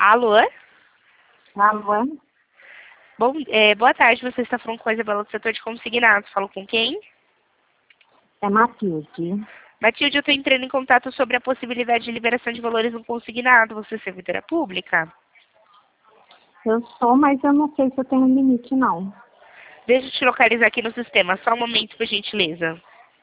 Alô? Alô? Boa tarde, você está falando com a Isabela do setor de consignados. Falo com quem? É Matilde. Matilde, eu estou entrando em contato sobre a possibilidade de liberação de valores no consignado. Você é servidora pública? Eu sou, mas eu não sei se eu tenho limite, não. Deixa eu te localizar aqui no sistema. Só um momento, por gentileza.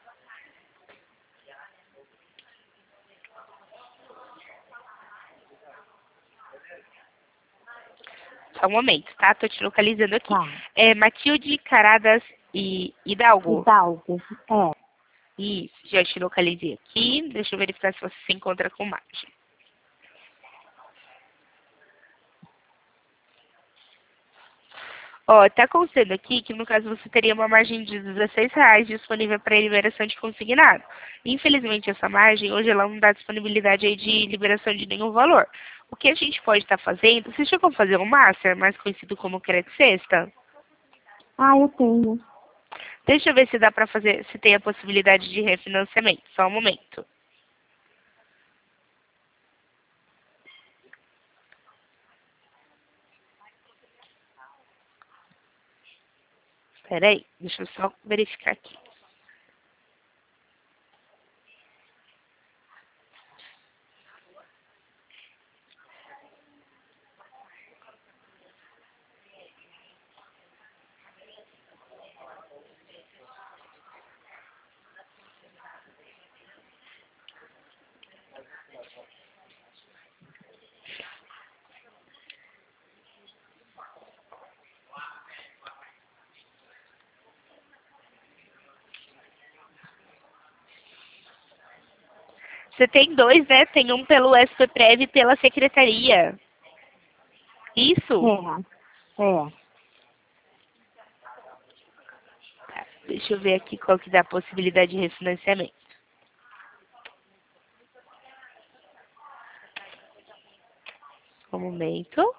Só um momento, tá? Estou te localizando aqui. Tá. É Matilde Caradas e Hidalgo? Hidalgo. É. Isso, já te localizei aqui. Deixa eu verificar se você se encontra com margem. Ó, tá constando aqui que no caso você teria uma margem de R$ 16 disponível para liberação de consignado. Infelizmente essa margem hoje ela não dá disponibilidade aí de liberação de nenhum valor. O que a gente pode estar fazendo, você chegou a fazer um Master, mais conhecido como crédito sexta? Ah, eu tenho. Deixa eu ver se dá para fazer, se tem a possibilidade de refinanciamento. Só um momento. Espera aí, deixa eu só verificar aqui. Você tem dois, né? Tem um pelo SPPrev e pela secretaria. Isso? É. Tá, deixa eu ver aqui qual que dá a possibilidade de refinanciamento. Um momento.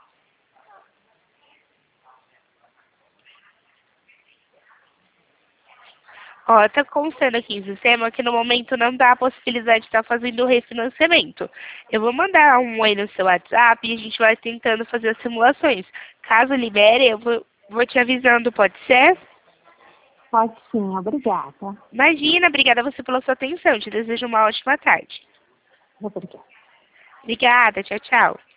Ó, tá constando aqui em sistema que no momento não dá a possibilidade de estar fazendo o refinanciamento. Eu vou mandar um aí no seu WhatsApp e a gente vai tentando fazer as simulações. Caso libere, eu vou te avisando, pode ser? Pode sim, obrigada. Imagina, obrigada a você pela sua atenção. Te desejo uma ótima tarde. Obrigada. Obrigada, tchau, tchau.